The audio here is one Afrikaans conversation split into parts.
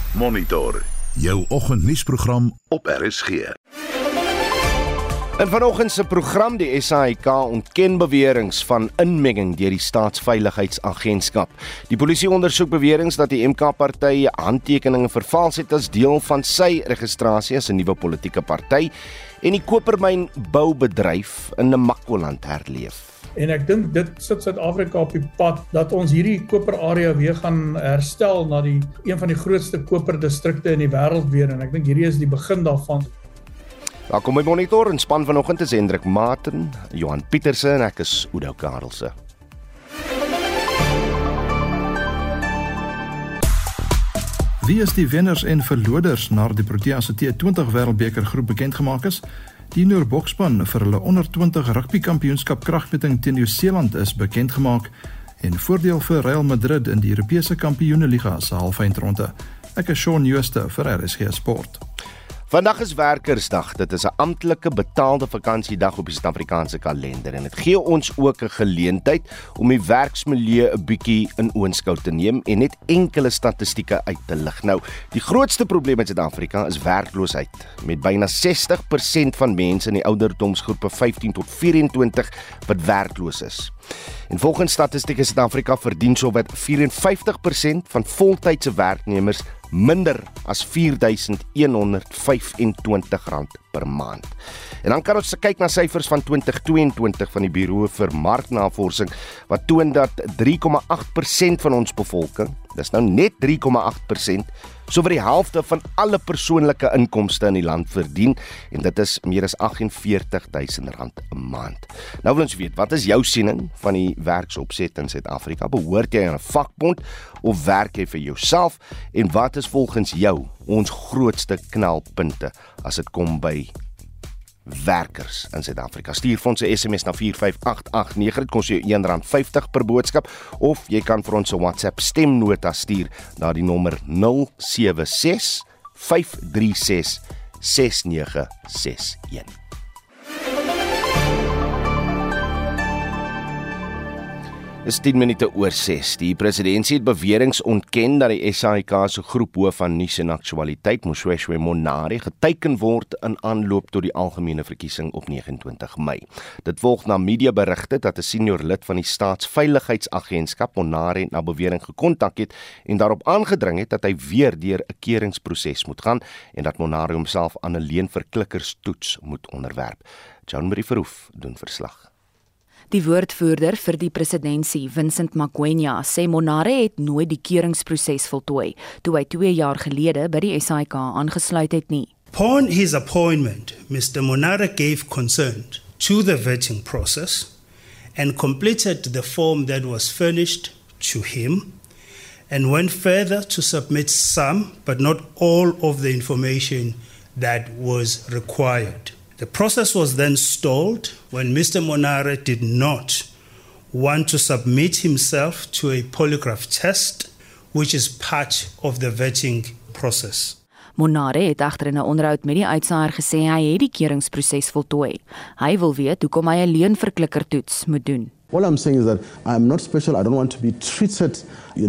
Monitor, jou oggendnuusprogram op RSG. In vanoggend se program die SAIK ontken beweringe van inmenging deur die Staatsveiligheidsagentskap. Die polisie ondersoek beweringe dat die MK-party handtekeninge vervals het as deel van sy registrasie as 'n nuwe politieke party en die kopermyn boubedryf in Namakoland herleef. En ek dink dit sit Suid-Afrika op die pad dat ons hierdie koperarea weer gaan herstel na een van die grootste koperdistrikte in die wêreld weer, en ek dink hierdie is die begin daarvan. Welkom by Monitor, en span vanoggend is Hendrik Maarten, Johan Pieterse en ek is Oudo Karelse. Wie is die wenners en verloders na die Proteas se T20 Wêreldbeker groep bekendgemaak is? Die junior boksspan vir hulle onder 20 rugbykampioenskap kragmeting teen Nieu-Seeland is bekendgemaak en voordeel vir Real Madrid in die Europese Kampioenenliga se halfeindronde. Ek is Shaun Jooste vir RSG Sport. Vandag is Werkersdag. Dit is 'n amptelike betaalde vakansiedag op die Suid-Afrikaanse kalender en dit gee ons ook 'n geleentheid om die werksmilieu 'n bietjie in oënskou te neem en net enkele statistieke uit te lig. Nou, die grootste probleem in Suid-Afrika is werkloosheid, met byna 60% van mense in die ouderdomsgroepe 15 tot 24 wat werkloos is. En volgens statistieke Suid-Afrika verdien sowat 54% van voltydse werknemers minder as R4.125 per maand. En dan kan ons kyk na syfers van 2022 van die Bureau vir Marknavorsing wat toon dat 3,8% van ons bevolking, dis nou net 3,8%, sowat die helfte van alle persoonlike inkomste in die land verdien, en dit is meer as R48.000 'n maand. Nou wil ons weet, wat is jou siening van die werksopset in Suid-Afrika? Behoort jy aan 'n vakbond of werk jy vir jouself? En wat is volgens jou ons grootste knelpunte as dit kom by werkers in Suid-Afrika? Stuur vir ons 'n SMS na 45889, dit kos jou R1.50 per boodskap, of jy kan vir ons 'n WhatsApp stemnota stuur na die nommer 076 536 6961. Dis 10 minute oor 6. Die presidentsie het beweringe ontken dat die SAIK se groephoof van nuus en aktualiteit, Moshoeshoe Monare, geteken word in aanloop tot die algemene verkiesing op 29 Mei. Dit volg na mediaberigte dat 'n senior lid van die Staatsveiligheidsagentskap Monare na bewering gekontak het en daarop aangedring het dat hy weer deur 'n keuringsproses moet gaan en dat Monare homself aan 'n leenverklikkerstoets moet onderwerp. Jean-Marie Verhoef doen verslag. Die woordvoerder vir die presidentsie, Vincent Magwenya, sê Monare het nooit die keuringsproses voltooi, toe hy 2 jaar gelede by die SAIK aangesluit het nie. Upon his appointment, Mr. Monare gave consent to the vetting process and completed the form that was furnished to him and went further to submit some, but not all of the information that was required. The process was then stalled when Mr. Monare did not want to submit himself to a polygraph test, which is part of the vetting process. Monare het egter in 'n onderhoud met die uitsaaier gesê hy het die keuringsproses voltooi. Hy wil weet hoekom hy 'n leenverklikkertoets moet doen. All I'm saying is that I'm not special. I don't want to be treated,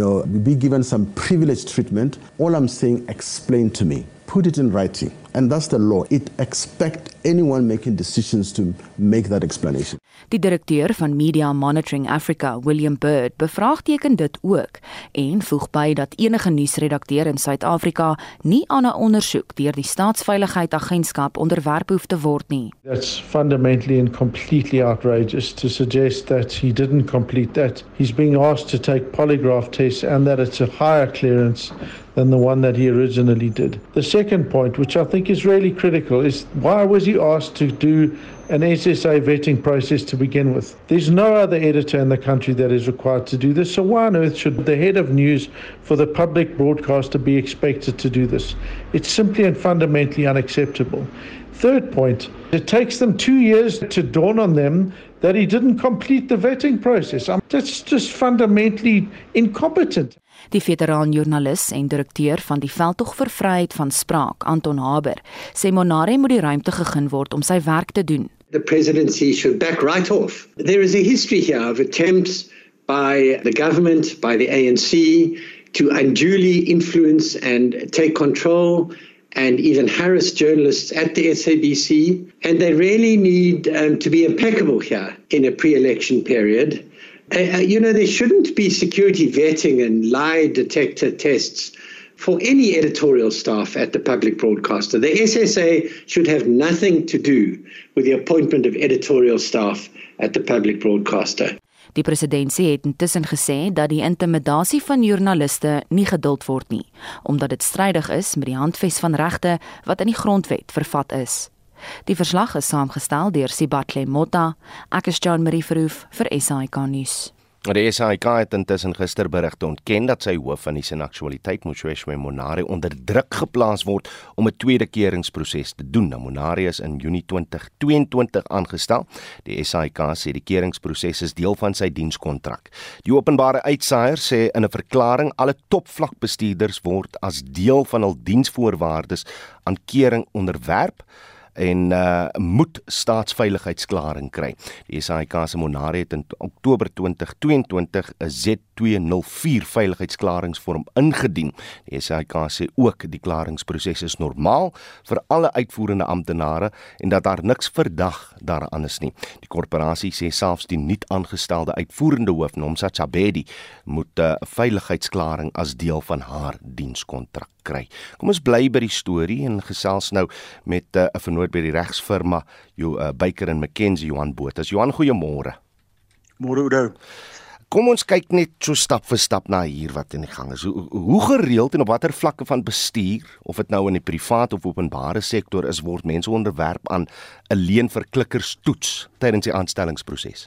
be given some privileged treatment. All I'm saying, explain to me. Put it in writing. And that's the law. It expects anyone making decisions to make that explanation. Die direkteur van Media Monitoring Africa, William Bird, bevraagteken dit ook en voeg by dat enige nuusredakteur in Suid-Afrika nie aan 'n ondersoek deur die Staatsveiligheidsagentskap onderwerp hoef te word nie. That's fundamentally and completely outrageous to suggest that he didn't complete that. He's being asked to take polygraph tests and that it's a higher clearance than the one that he originally did. The second point, which I think is really critical, is why was he asked to do an SSA vetting process to begin with? There's no other editor in the country that is required to do this, so why on earth should the head of news for the public broadcaster be expected to do this? It's simply and fundamentally unacceptable. Third point, it takes them 2 years to dawn on them that he didn't complete the vetting process. That's just fundamentally incompetent. Die veteran-joernalis en direkteur van die Veldtog vir Vryheid van Spraak, Anton Haber, sê Monare moet die ruimte gegee word om sy werk te doen. The presidency should back right off. There is a history here of attempts by the government, by the ANC, to unduly influence and take control and even harass journalists at the SABC. And they really need to be impeccable here in a pre-election period. There shouldn't be security vetting and lie detector tests for any editorial staff at the public broadcaster. The SSA should have nothing to do with the appointment of editorial staff at the public broadcaster. Die presidentsie het intussen gesê dat die intimidasie van joernaliste nie geduld word nie, omdat dit strydig is met die handves van regte wat in die grondwet vervat is. Die verslag is saamgestel deur Sibatle Motta. Ek is John Marie Verhoef vir SAIK nuus. Die SAIK het intussen gister berig ontken dat sy hoof van die Senaktualiteit, Moshoeshoe Monare, onder druk geplaas word om 'n tweede keringsproses te doen. Monare is in Junie 2022 aangestel. Die SAIK sê die keringsproses is deel van sy dienskontrak. Die openbare uitsaaier sê in 'n verklaring alle topvlakbestuurders word as deel van hul diensvoorwaardes aan kering onderwerp en moet staatsveiligheidsklaring kry. Die SAIK se Monare het in Oktober 2022 'n Z204 veiligheidsklaringsvorm ingedien. Die SAIK sê ook die klaringsproses is normaal vir alle uitvoerende amptenare en dat daar niks verdag daaraan is nie. Die korporasie sê selfs die nie aangestelde uitvoerende hoof, Nomsa Chabedi, moet 'n veiligheidsklaring as deel van haar dienskontrak kry. Kom ons bly by die storie en gesels nou met 'n vernoot by die regsfirma Baker & McKenzie, Johan Botha. Johan, goeiemôre. Môre Oudo. Kom ons kyk net so stap vir stap na hier wat in die gang is. Hoe gereeld en op watter vlakke van bestuur, of dit nou in die privaat of openbare sektor is, word mense onderwerp aan 'n leenverklikkerstoets tydens die aanstellingsproses?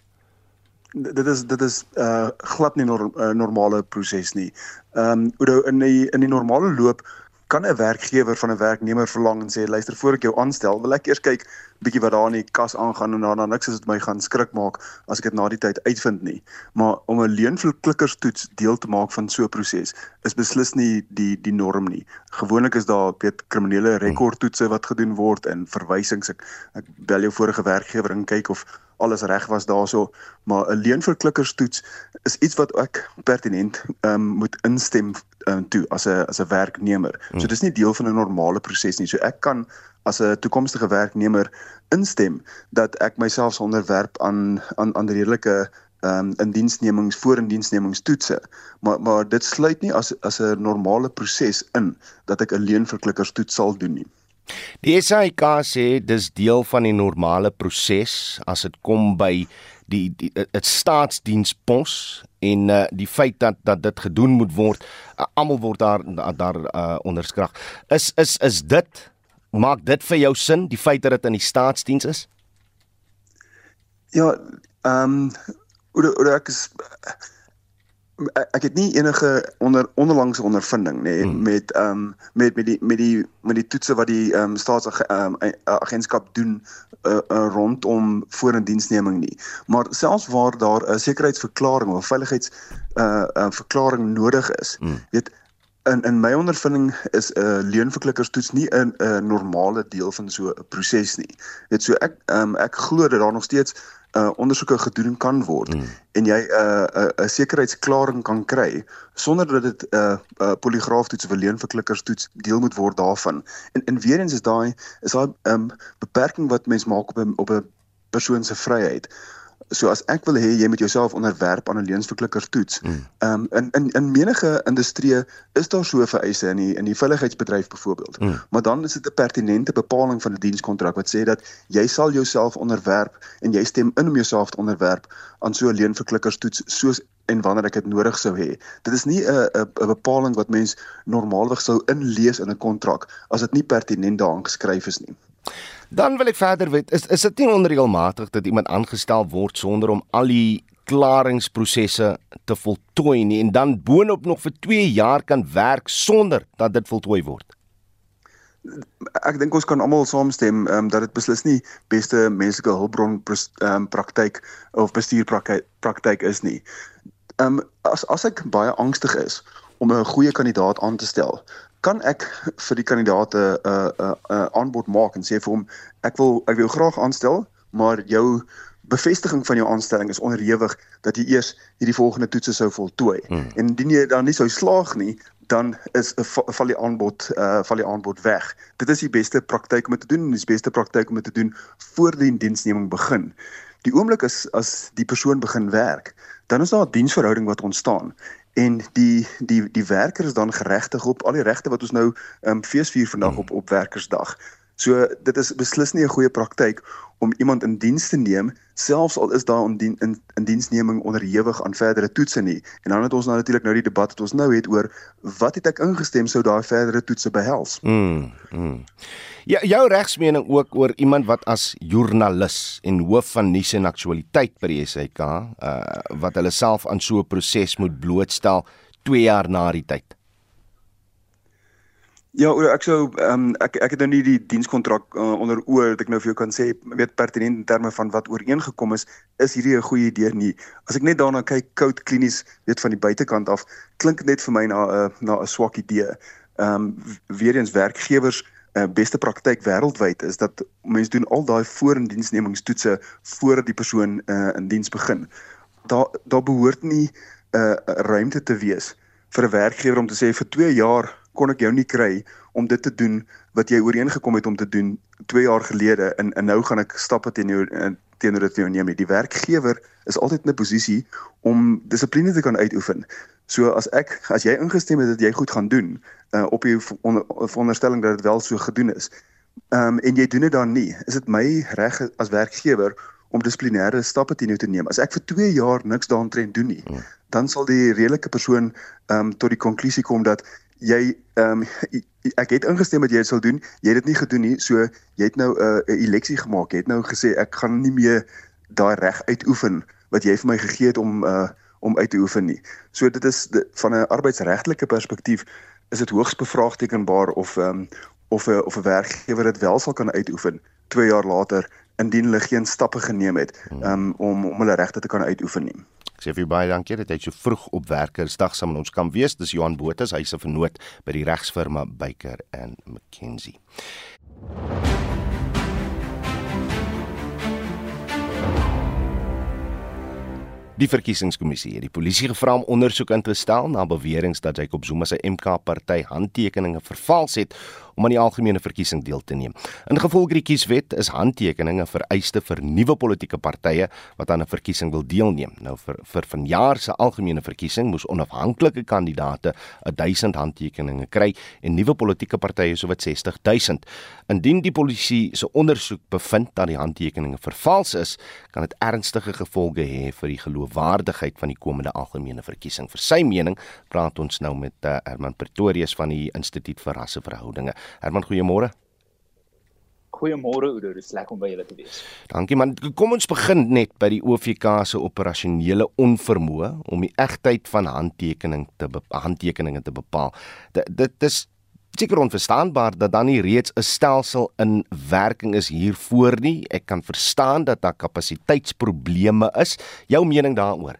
Dit is glad nie normale proses nie. Oudo, in die normale loop kan 'n werkgewer van 'n werknemer verlang en sê, luister, voor ek jou aanstel, wil ek eers kyk bietjie wat daar in die kas aangaan en daarna niks as dit my gaan skrik maak as ek dit na die tyd uitvind nie. Maar om 'n leenverklikkerstoets deel te maak van so 'n proses is beslis nie die norm nie. Gewoonlik is daar kriminele rekordtoetse wat gedoen word en verwysings. Ek bel jou vorige werkgewer en kyk of alles reg was daarso, maar 'n leenverklikkerstoets is iets wat ek pertinent moet instem toe as 'n werknemer. So dis nie deel van 'n normale proses nie. So ek kan as 'n toekomstige werknemer instem dat ek myself onderwerp aan redelike voorindiensnemingstoetse, maar dit sluit nie as 'n normale proses in dat ek 'n leenverklikkerstoets sal doen nie. Die SAIK sê dis deel van die normale proses as dit kom by die staatsdienspos en die feit dat dit gedoen moet word, almal word daar onderskrag. Is dit, maak dit vir jou sin, die feit dat dit in die staatsdiens is? Ja, ek het nie enige onderlangse ondervinding met die toetse wat die staatsagentskap doen rondom voorindiensneming nie. Maar selfs waar daar 'n sekuriteitsverklaring of veiligheidsverklaring nodig is, in my ondervinding is 'n leenverklikkerstoets nie 'n normale deel van so 'n proses nie. So ek glo dat daar nog steeds ondersoeke gedoen kan word en jy 'n sekuriteitsklaring kan kry sonder dat dit 'n polygraaftoets of 'n leenverklikkerstoets deel moet word daarvan. En weer eens is daai beperking wat mens maak op 'n persoon se vryheid. So as ek wil hê jy moet jouself onderwerp aan 'n leenverklikkerstoets. In menige industrie is daar so 'n vereiste in die veiligheidsbedryf byvoorbeeld. Maar dan is dit 'n pertinente bepaling van 'n dienskontrak wat sê dat jy sal jouself onderwerp en jy stem in om jouself te onderwerp aan so 'n leenverklikkerstoets soos en wanneer ek dit nodig sou hê. Dit is nie 'n bepaling wat mens normaalweg sou inlees in 'n kontrak as dit nie pertinent daarin geskryf is nie. Dan wil ek verder weet, is dit nie onreëlmatig dat iemand aangestel word sonder om al die klaringsprosesse te voltooi nie en dan boonop nog vir 2 jaar kan werk sonder dat dit voltooi word? Ek dink ons kan almal saamstem dat dit beslis nie beste menslike hulpbron praktyk of bestuurpraktyk is nie. As ek baie angstig is om 'n goeie kandidaat aan te stel, kan ek vir die kandidaat 'n aanbod maak en sê vir hom, ek wil graag aanstel, maar jou bevestiging van jou aanstelling is onderhewig dat jy eers hierdie volgende toetse sou voltooi. En indien jy dan nie sou slaag nie, dan val die aanbod weg. Dit is die beste praktyk om dit te doen en die beste praktyk om dit te doen voor die diensneming begin. Die oomblik as die persoon begin werk, dan is daar 'n diensverhouding wat ontstaan. En die werker is dan geregtig op al die regte wat ons nou feesvier vandag op werkersdag. So dit is beslis nie 'n goeie praktyk om iemand in diens te neem, selfs al is daar in diensneming onderhewig aan verdere toetse nie. En dan het ons natuurlik nou die debat wat ons nou het oor wat het ek ingestem sou daai verdere toetse behels. Ja, jou regsmening ook oor iemand wat as joernalis en hoof van nuus en aktualiteit by die SAK, wat hulle self aan so 'n proses moet blootstel 2 jaar na die tyd. Ja, ek het nou nie die dienskontrak onder oor dat ek nou vir jou kan sê, weet pertinent in terme van wat ooreengekom is hierdie 'n goeie idee nie. As ek net daarna kyk, koud klinies, weet van die buitekant af, klink dit net vir my na 'n swak idee. Weer eens werkgewers beste praktyk wêreldwyd is dat mense doen al daai voor-indiensnemingstoetse voordat die persoon in diens begin. Daar behoort nie ruimte te wees vir 'n werkgewer om te sê vir 2 jaar kon ek jou nie kry om dit te doen wat jy ooreengekom het om te doen 2 jaar gelede en nou gaan ek stappe teenoor dit vir jou neem. Die werkgewer is altyd in 'n posisie om dissipline te kan uitoefen. So as jy ingestem het dat jy goed gaan doen op die veronderstelling dat dit wel so gedoen is, en jy doen dit dan nie, is dit my reg as werkgewer om dissiplinêre stappe teen jou te neem. As ek vir 2 jaar niks daaromtrent doen nie, dan sal die redelike persoon tot die konklusie kom dat ek het ingestem dat jy dit sal doen, jy het dit nie gedoen nie, so jy het nou 'n eleksie gemaak, jy het nou gesê ek gaan nie meer daai reg uitoefen wat jy vir my gegee het om uit te oefen nie. So dit is van 'n arbeidsregtelike perspektief is dit hoogs bevraagtekenbaar of 'n werkgewer dit wel sal kan uitoefen 2 jaar later indien hulle geen stappe geneem het om hulle regte te kan uitoefen nie. Ek sê vir jou baie dankie dat jy so vroeg op Werkersdag saam met ons kan wees. Dis Johan Botha, hy is 'n vernoot by die regsfirma Baker & McKenzie. Die verkiesingskommissie het die polisie gevra om ondersoek in te stel na beweringe dat Jacob Zuma se MK-party handtekeninge vervals het om aan die algemene verkiesing deel te neem. Ingevolge die kieswet is handtekeninge vereiste vir nuwe politieke partye wat aan 'n verkiesing wil deelneem. Nou vir vanjaar se algemene verkiesing moes onafhanklike kandidaate 1000 handtekeninge kry en nuwe politieke partye sowat 60000. Indien die polisie se ondersoek bevind dat die handtekeninge vervals is, kan dit ernstige gevolge hê vir die geloofwaardigheid van die komende algemene verkiesing. Vir sy mening praat ons nou met Herman Pretorius van die Instituut vir Rasseverhoudinge. Herman, goeiemôre. Goeiemôre Oudo, dis lekker om by julle te wees. Dankie man. Kom ons begin net by die OVK se operasionele onvermoë om die egtheid van handtekeninge te bepaal. Dit is seker onverstaanbaar dat dan nie reeds 'n stelsel in werking is hiervoor nie. Ek kan verstaan dat daar kapasiteitsprobleme is. Jou mening daaroor?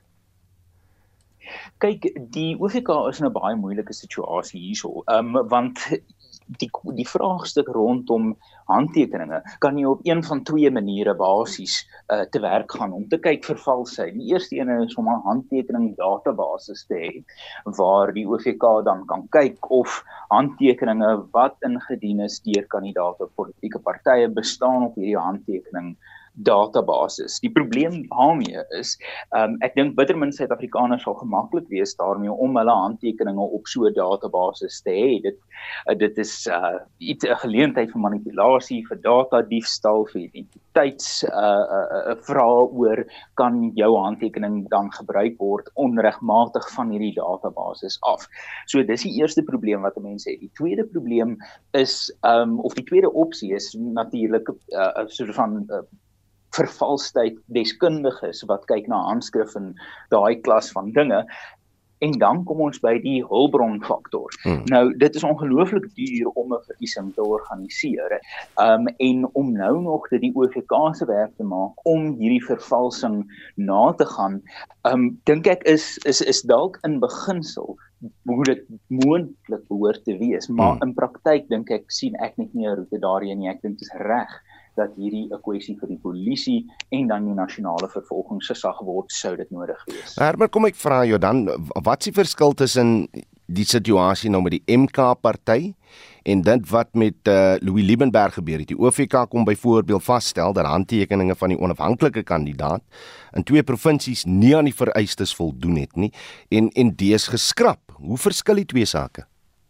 Kyk, die OVK is in 'n baie moeilike situasie hierso, want die vraagstuk rondom handtekeninge kan jy op een van 2 maniere basies te werk gaan om te kyk vir valsheid. Die eerste ene is om 'n handtekening databasis te hê waar die OVK dan kan kyk of handtekeninge wat ingedien is deur kandidaate politieke partye bestaan op hierdie handtekening databasis. Die probleem daarmee is, ek dink bittermin Suid-Afrikaners sal gemaklik wees daarmee om hulle handtekeninge op so 'n databasis te hê. Dit is 'n geleentheid vir manipulasie, vir datadiefstal, vir identiteitsvrae oor kan jou handtekening dan gebruik word onregmatig van hierdie databasis af. So dis die eerste probleem wat mense het. Die tweede probleem is, of die tweede opsie is natuurlik 'n soort van vervalsheid deskundiges wat kyk na handskrif en daai klas van dinge. En dan kom ons by die hulpbronfaktor. Nou, dit is ongelooflik duur om 'n verkiesing te organiseer. En om nou nog die OVK se werk te maak om hierdie vervalsing na te gaan, dink ek is dalk in beginsel hoe dit moontlik behoort te wees, maar in praktyk dink ek sien ek net nie 'n roete daarheen nie. Ek dink dit is reg dat hierdie 'n kwessie vir die polisie en dan die nasionale vervolgingsgesag word, sou dit nodig wees. Maar kom ek vra jou dan, wat is die verskil tussen die situasie nou met die MK-party en dit wat met Louis Liebenberg gebeur het? Die OVK kom byvoorbeeld vasstel dat handtekeninge van die onafhanklike kandidaat in 2 provinsies nie aan die vereistes voldoen het nie en dis geskrap. Hoe verskil die twee sake?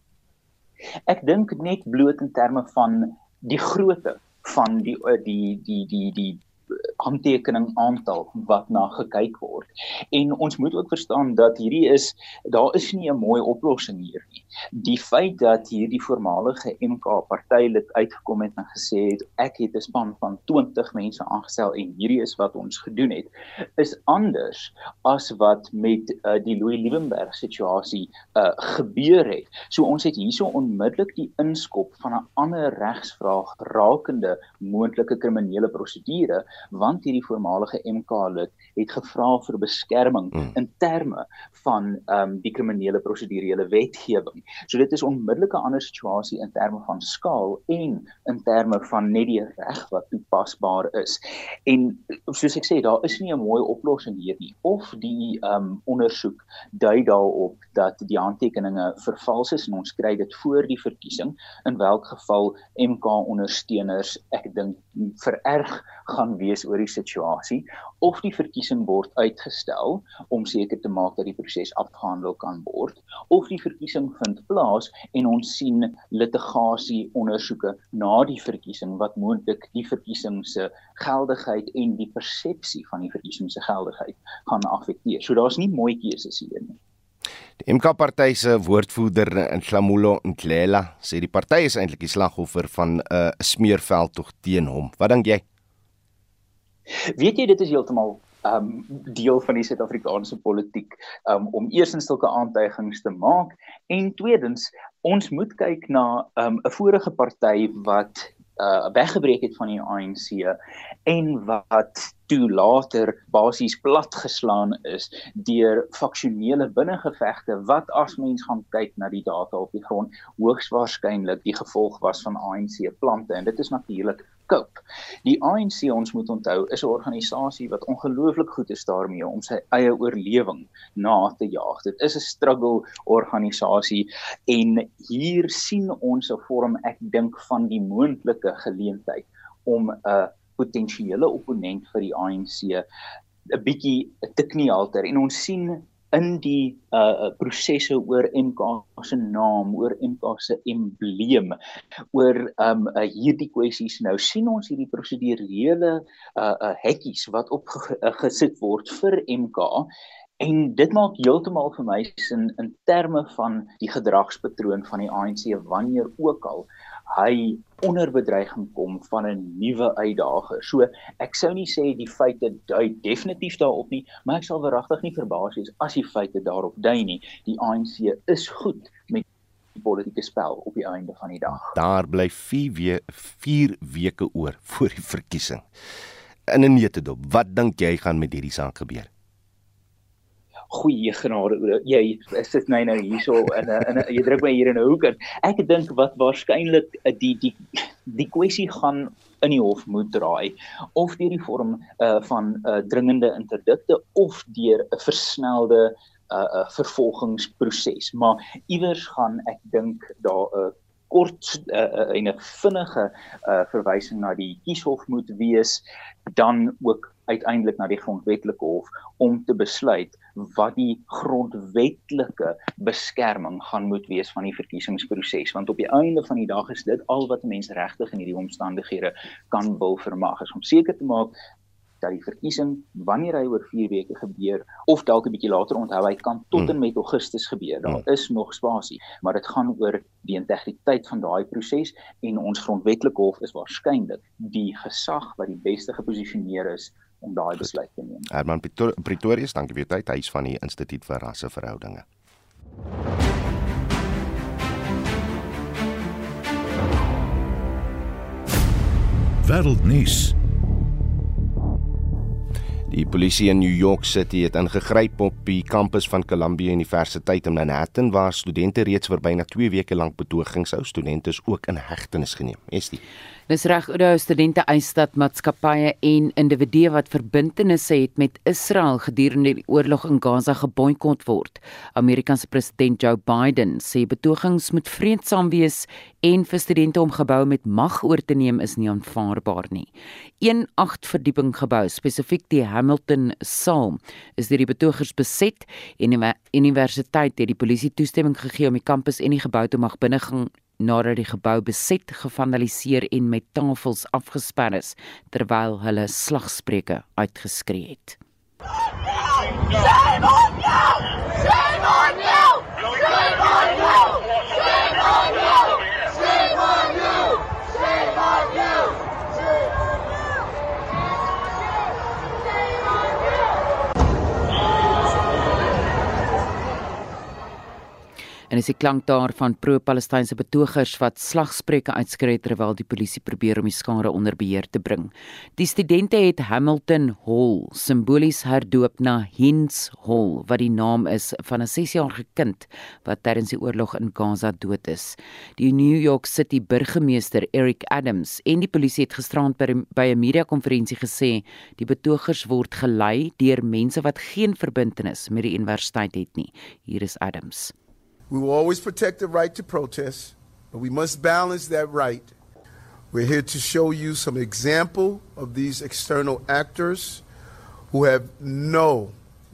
Ek dink net bloot in terme van die grootte van die handtekening aantal wat na gekyk word. En ons moet ook verstaan dat daar is nie 'n mooi oplossing hier nie. Die feit dat hierdie voormalige MK-partylid uitgekom het en gesê het, ek het 'n span van 20 mense aangestel en hierdie is wat ons gedoen het, is anders as wat met die Louis Liebenberg situasie gebeur het. So ons het hierso onmiddellik die inskop van 'n ander regsvraag rakende moontlike kriminele prosedure, want hierdie voormalige MK-lid het gevra vir beskerming in terme van die kriminele prosedurele wetgewing. So dit is onmiddellik 'n ander situasie in terme van skaal en in terme van net die reg wat toepasbaar is. En soos ek sê, daar is nie 'n mooi oplossing hier nie. Of die ondersoek dui daarop dat die handtekeninge vervals is en ons kry dit voor die verkiesing, in welk geval MK-ondersteuners, ek dink, vererg gaan wees oor die situasie, of die verkiesing word uitgestel om seker te maak dat die proses afgehandel kan word, of die verkiesing vind plaas en ons sien litigasie ondersoeke na die verkiesing wat moontlik die verkiesing se geldigheid en die persepsie van die verkiesing se geldigheid gaan affekteer. So daar's nie mooi keuses hier nie. Die MK-party se woordvoerder Nhlamulo Ndlela sê die party is eintlik die slagoffer van 'n smeerveldtog teen hom. Wat dink jy? Weet jy, dit is heeltemal deel van die Suid-Afrikaanse politiek om eerstens sulke aantuigings te maak en tweedens, ons moet kyk na 'n vorige party wat weggebreek het van die ANC en wat toe later basies platgeslaan is deur faksionele binnengevegte wat as mens gaan kyk na die data op die grond hoogs waarskynlik die gevolg was van ANC plante en dit is natuurlik COPE. Die ANC, ons moet onthou, is 'n organisasie wat ongelooflik goed is daarmee om sy eie oorlewing na te jaag. Dit is 'n struggle organisasie en hier sien ons 'n vorm, ek dink, van die moontlike geleentheid om 'n potensiële opponent vir die ANC 'n bietjie te kniehalter en ons sien in die prosesse oor MK se naam, oor MK se embleem, oor hierdie kwessies nou sien ons hierdie prosedurele hekkies wat opgesit word vir MK en dit maak heeltemal vir my sin in terme van die gedragspatroon van die ANC wanneer ook al hy onder bedreiging kom van 'n nuwe uitdager. So ek sou nie sê die feite dui definitief daarop nie, maar ek sal regtig nie verbaas wees as die feite daarop dui nie. Die ANC is goed met die politieke spel op die einde van die dag. Daar bly 4 weke oor voor die verkiesing. In 'n neutedop, wat dink jy gaan met hierdie saak gebeur? Goeie genade, jy sit my nou hierso en jy druk my hier in 'n hoek en ek dink wat waarskynlik die kwessie gaan in die hof moet draai of deur die vorm van dringende interdikte of deur 'n versnelde vervolgingsproses, maar iewers gaan ek dink daar 'n kort en 'n vinnige verwysing na die kieshof moet wees, dan ook uiteindelik na die grondwetlike hof om te besluit wat die grondwetlike beskerming gaan moet wees van die verkiesingsproses, want op die einde van die dag is dit al wat 'n mens regtig in hierdie omstandighede kan wil vermag, is om seker te maak dat die verkiesing, wanneer hy oor 4 weke gebeur, of dalk 'n bietjie later, onthou, hy kan tot en met Augustus gebeur, daar is nog spasie, maar dit gaan oor die integriteit van daai proses, en ons grondwetlike hof is waarskynlik die gesag wat die beste geposisioneer is om daai besluit te neem. Herman Pretorius, dankie vir jou tyd, hy is van die Instituut vir Rasseverhoudinge. Wêreldnuus. Die polisie in New York City het ingegryp op die kampus van Columbia Universiteit in Manhattan, waar studente reeds vir byna 2 weke lank betogings hou. Studente is ook in hegtenis geneem. Estie. Dis reg, Oudo, studente eis dat maatskappye en individue wat verbintenisse het met Israel gedurende die oorlog in Gaza geboikot word. Amerikaanse president Joe Biden sê betogings moet vreedsaam wees en vir studente om geboue met mag oor te neem is nie aanvaarbaar nie. 'n 8-verdieping gebou, spesifiek die Hamilton Saal, is deur die betogers beset en die universiteit het die polisie toestemming gegee om die kampus en die gebou te mag binnegaan nadat die gebou beset, gevandaliseer en met tafels afgesper is, terwyl hulle slagspreuke uitgeskree het. Shame on you! Shame on you! Shame on you! Shame on you! Shame on you! Shame on you! En is die klank daar van pro-Palestynse betogers wat slagspreuke uitskree terwyl die polisie probeer om die skare onder beheer te bring. Die studente het Hamilton Hall simbolies herdoop na Heinz Hall, wat die naam is van 'n 6-jarige kind wat tydens die oorlog in Gaza dood is. Die New York City burgemeester Eric Adams en die polisie het gisterand by 'n media-konferensie gesê die betogers word gelei deur mense wat geen verbintenis met die universiteit het nie. Hier is Adams. We will always protect the right to protest, but we must balance that right. We're here to show you some example of these external actors who have no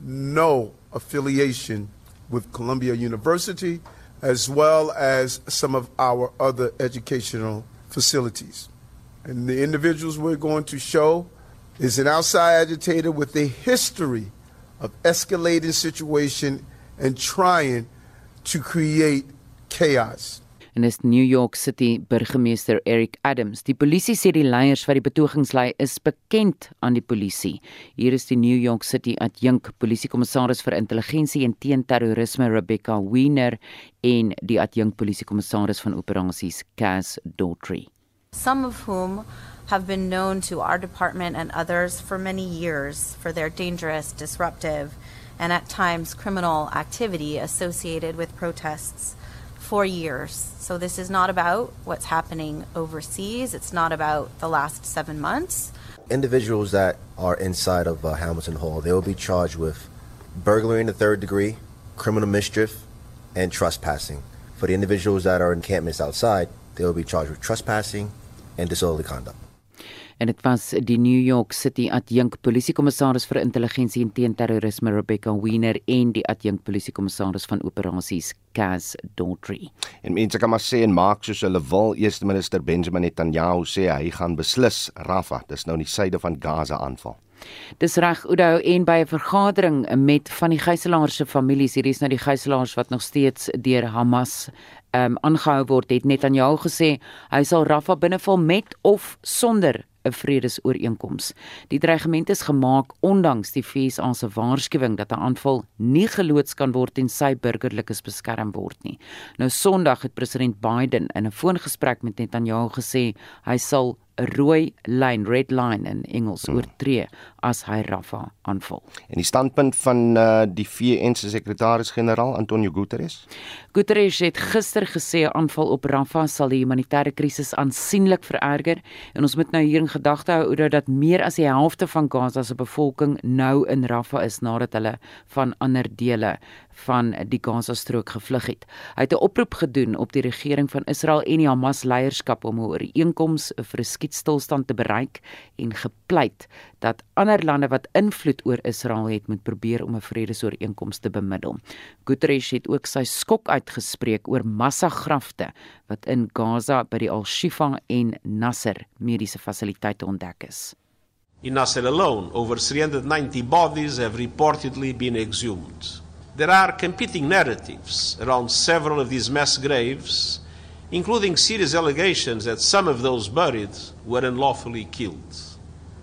affiliation with Columbia University, as well as some of our other educational facilities. And the individuals we're going to show is an outside agitator with a history of escalating situation and trying to create chaos. En dis New York City burgemeester Eric Adams. Die polisie sê die leiers wat die betogings lei is bekend aan die polisie. Hier is die New York City adjunk polisiekommissaris vir intelligensie en teen-terrorisme Rebecca Weiner en die adjunk polisiekommissaris van operasies Cass Daughtry. Some of whom have been known to our department and others for many years for their dangerous, disruptive, and at times criminal activity associated with protests for years. So this is not about what's happening overseas. It's not about the last 7 months. Individuals that are inside of Hamilton Hall, they will be charged with burglary in the 3rd degree, criminal mischief, and trespassing. For the individuals that are in encampments outside, they will be charged with trespassing and disorderly conduct. En dit was die New York City adjunk polisiekommissaris vir intelligensie en teen-terrorisme Rebecca Weiner en die adjunk polisiekommissaris van operasies Cass Daughtry. En mense kan maar sê en maak soos hulle wil. Eerste minister Benjamin Netanyahu sê hy gaan beslis Rafah, dis nou in die suide van Gaza aanval. Dis reg, Oudo, en by 'n vergadering met van die gijslaers se families, hierdie is nou die gijslaers wat nog steeds deur Hamas aangehou word, het Netanyahu gesê hy sal Rafah binneval met of sonder 'n vredesooreenkoms. Die dreigement is gemaak ondanks die VSA se waarskuwing dat 'n aanval nie geloods kan word en sy burgerlikes beskerm word nie. Nou Sondag het president Biden in 'n foongesprek met Netanyahu gesê hy sal 'n rooi lyn, red line in Engels, oortree as hy Rafah aanval. En die standpunt van die VN se sekretaris-generaal Antonio Guterres? Guterres het gister gesê 'n aanval op Rafah sal die humanitêre krisis aansienlik vererger en ons moet nou hier in gedagte hou dat meer as die helfte van Gaza se bevolking nou in Rafah is nadat hulle van ander dele van die Gaza-strook gevlug het. Hy het 'n oproep gedoen op die regering van Israel en die Hamas leierskap om 'n ooreenkoms vir 'n skietstilstand te bereik en gepleit dat ander lande wat invloed oor Israel het moet probeer om 'n vredesooreenkoms te bemiddel. Guterres het ook sy skok uitgespreek oor massagrafte wat in Gaza by die Al-Shifa en Nasser mediese fasiliteite ontdek is. In Nasser alone, over 390 bodies have reportedly been exhumed. There are competing narratives around several of these mass graves, including serious allegations that some of those buried were unlawfully killed.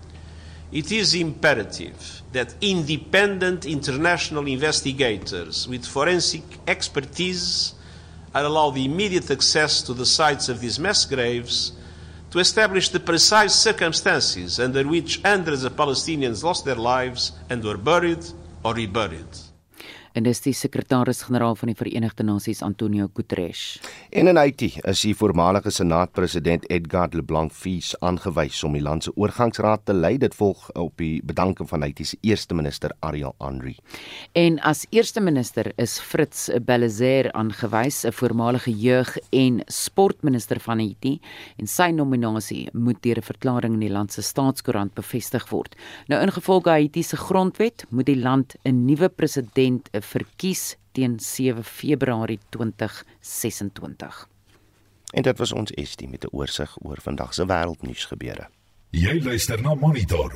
It is imperative that independent international investigators with forensic expertise are allowed immediate access to the sites of these mass graves to establish the precise circumstances under which hundreds of Palestinians lost their lives and were buried or reburied. En dis die sekretaris-generaal van die Verenigde Nasies Antonio Guterres. En in Haiti is die voormalige senaatpresident Edgar Leblanc-Fils aangewys om die land se oorgangsraad te lei. Dit volg op die bedanking van Haiti se eerste minister Ariel Henry. En as eerste minister is Fritz Belazer aangewys, 'n voormalige jeug- en sportminister van Haiti, en sy nominasie moet deur 'n verklaring in die land se staatskoerant bevestig word. Nou ingevolge Haiti se grondwet moet die land 'n nuwe president verkies teen 7 Februarie 2026. En dit was ons Estie met 'n oorsig oor vandag se wêreldnuus gebeure. Jy luister na Monitor.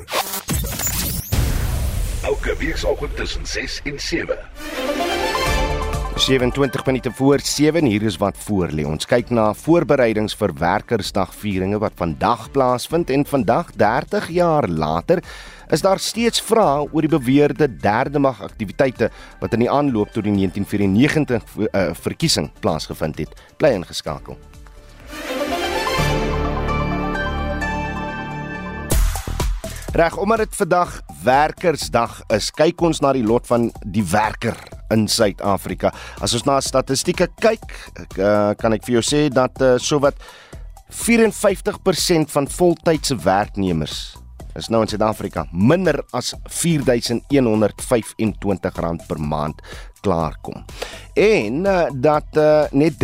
Elke weekoggend tussen 6 en 7. 27 minute voor 7, hier is wat voor lê. Ons kyk na voorbereidings vir Werkersdagvieringe wat vandag plaasvind en vandag 30 jaar later is daar steeds vrae oor die beweerde derde mag aktiwiteite wat in die aanloop tot die 1994 verkiesing plaasgevind het. Bly ingeskakel. Reg, omdat dit vandag Werkersdag is, kyk ons na die lot van die werker in Suid-Afrika. As ons na statistieke kyk, kan ek vir jou sê dat sowat 54% van voltydse werknemers is nou in Suid-Afrika minder as R4.125 per maand klaarkom. En dat net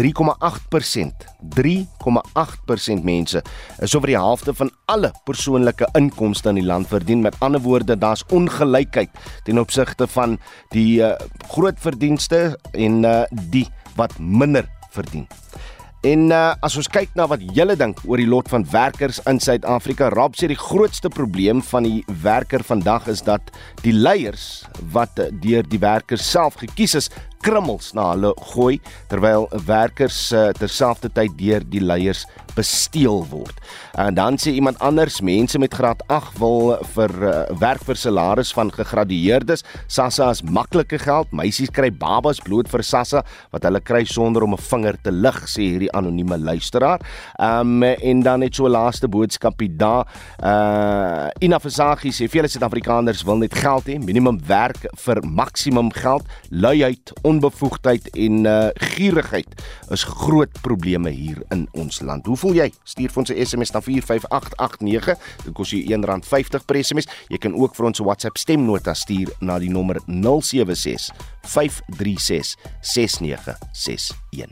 3,8% mense is oor die helfte van alle persoonlike inkomste in die land verdien. Met ander woorde, daar's ongelykheid ten opsigte van die groot verdienste en die wat minder verdien. En as ons kyk na wat julle dink oor die lot van werkers in Suid-Afrika, Rob sê die grootste probleem van die werker vandag is dat die leiers wat deur die werkers self gekies is, krummels na hulle gooi, terwyl werkers terselfdertyd deur die leiers besteel word. En dan sê iemand anders, mense met graad 8 wil werk vir salaris van gegradueerdes. SASSA is maklike geld, meisies kry babas bloot vir SASSA, wat hulle kry sonder om 'n vinger te lig, sê hierdie anonieme luisteraar. En dan net so 'n laaste boodskapie daar. Ina Versaghi sê, vele Suid-Afrikaners wil net geld hê, minimum werk vir maksimum geld, luiheid, onbevoegdheid en gierigheid is groot probleme hier in ons land. Hoe voel jy? Stuur vir ons 'n SMS na 45889, dit kos jou R1.50 per SMS. Jy kan ook vir ons 'n WhatsApp stemnota stuur na die nommer 076 536 6961.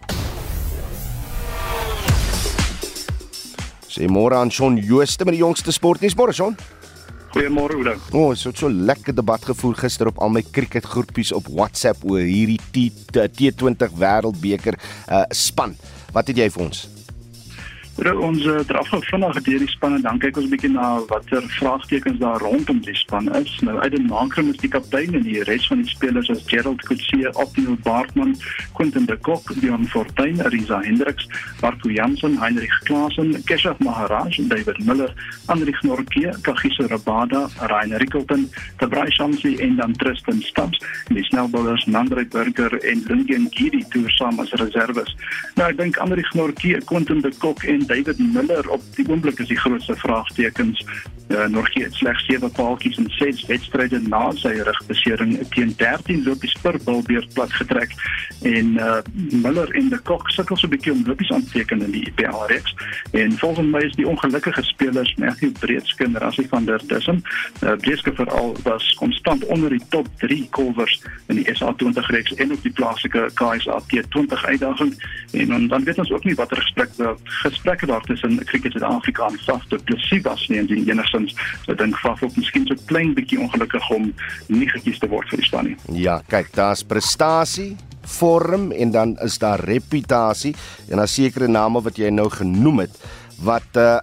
Sê môre aan Shaun Jooste met die jongste sportnuus. Môre Shaun. Goeiemôre Oudo. So 'n lekker debat gevoer gister op al my cricketgroepies op WhatsApp oor hierdie T20 Wêreldbeker span. Wat het jy vir ons? Ons draf vinnig deur die span en dan kyk ons 'n bietjie na watter vraagtekens daar rondom die span is. Nou Aiden Markram is die kaptein en die res van die spelers is Gerald Coetzee, Opniel Baartman, Quinton de Kock, Dion Fortuin, Risa Hendricks, Marco Jansen, Heinrich Klaasen, Keshav Maharaj, David Miller, Andrich Nortje, Kagiso Rabada, Ryan Rickelton, Tabrai Shamsi en dan Tristan Stubbs. En die snelbouers Nandre Burger en Lingen Giri toer saam as reserves. Nou ek dink Andrich Nortje, Quinton de Kock en David Miller op die oomblik is die grootste vraagtekens. Nortje het slegs 7 paaltjies in 6 wedstryde na sy rugbesering teen 13 lopies per bilbeerd plat getrek en Miller en de Kock sukkel so 'n bietjie om lopies aan te teken in die IPL-reeks. En volgens my is die ongelukkige spelers Matthew Breeske en Rassie van der Tussen. Breeske veral was konstant onder die top 3 kolwers in die SA20-reeks en op die plaaslike KSA T20 uitdaging. En dan weet ons ook nie watter gesprekke daar tussen Cricket Suid-Afrika en Faf du Plessis was nie, en die enigstens, ek dink Faf ook miskien so klein bietjie ongelukkig om nie gekies te word vir die span nie. Ja, kyk, daar's prestasie, vorm en dan is daar reputasie en daar sekere name wat jy nou genoem het wat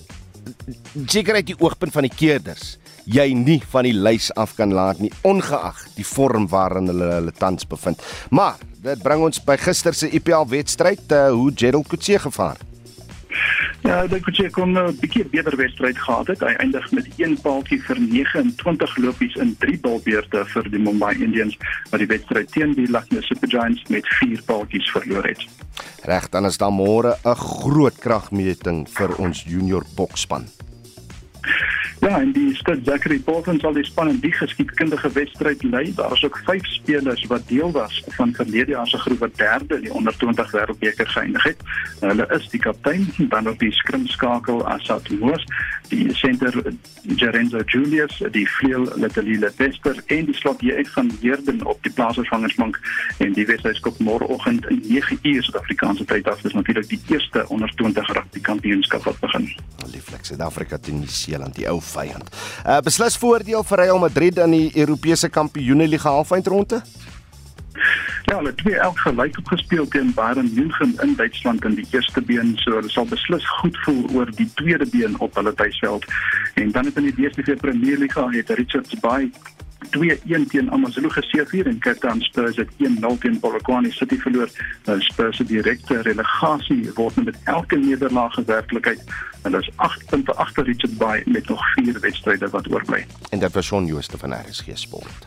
seker uit die oogpunt van die keerders jy nie van die lys af kan laat nie, ongeag die vorm waarin hulle tans bevind. Maar dit bring ons by gister se IPL-wedstryd, hoe Gerald Coetzee gevaar. Ja, ek dink jy kon 'n bietjie beter wedstryd gehad het. Hy eindig met 1 paaltjie vir 29 lopies in 3 balbeurte vir die Mumbai Indians, wat die wedstryd teen die Lucknow Super Giants met 4 paaltjies verloor het. Reg, dan is daar môre 'n groot kragmeting vir ons junior boksspan. Ja, en die Stid Zachary Paulson sal die span in die geskiedkundige wedstryd lei. Daar is ook 5 spelers wat deel was van verlede jaar se groep wat derde in die onder 20 wêreldbeker geëindig het. Hulle is die kaptein, dan op die skrimskakel Asad Moos, die center Jerenzo Julius, die vleuel Letelile Pester en die slot JF van Heerden op die plaasvervangersbank. En die wedstryd skop môreoggend 9:00 Suid-Afrikaanse tyd af. Dis natuurlik die eerste onder 20 rugby kampioenskap wat begin. Lieflik Suid-Afrika teen Nieu-Seeland, die ou vyand. Beslis voordeel vir Real Madrid in die Europese Kampioenenliga halfeindronde? Ja, hulle 2 elk gelyk opgespeel teen Bayern München in Duitsland in die eerste been, so hulle sal beslis goed voel oor die tweede been op hulle tuisveld. En dan het in die DStv Premier Liga het Richards Bay 2-1 teen Amazulu geseëvier en Cape Town Spurs het 1-0 teen Polokwane City verloor. Spurs se direkte relegasie word met elke nederlaag werklikheid. Hulle is 8 punte agter Richards Bay met nog 4 wedstryde wat oorbly. En dit was Shaun Jooste van RSG Sport.